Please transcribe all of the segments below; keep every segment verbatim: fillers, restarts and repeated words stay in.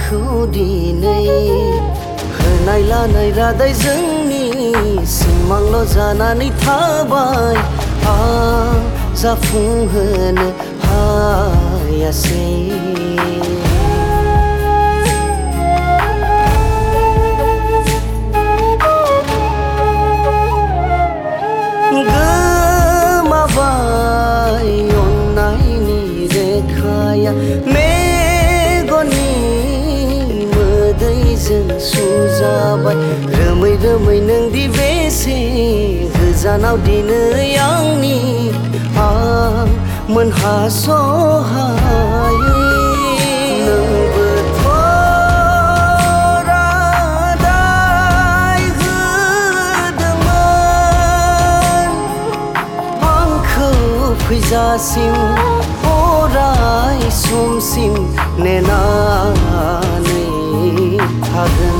आंखौ दिनै होनाय लानाय रादाय जोंनि सिमांल' जानानै थाबाय आं जाफुंहोनो हायासै गोमाबाय अननायनि रेखाया मेगननि मोदैजों सुजाबाय रोमै रोमै नोंदि बेसे गोजानाव दिनै आंनि आं मोनहास'हायै नोंबोथ' रादाय होदोंमोन आंखौ फैजासिम अराय समसिम नेनानै थागोन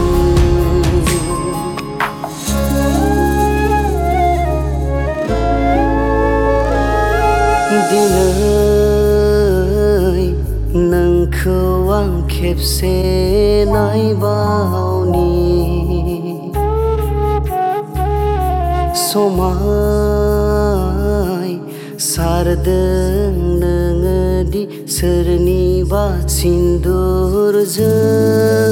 दिनै नोंखौ आं खेबसे नायबावनि समाय सारदों नोङोदि सोरनिबा सिन्दुरजों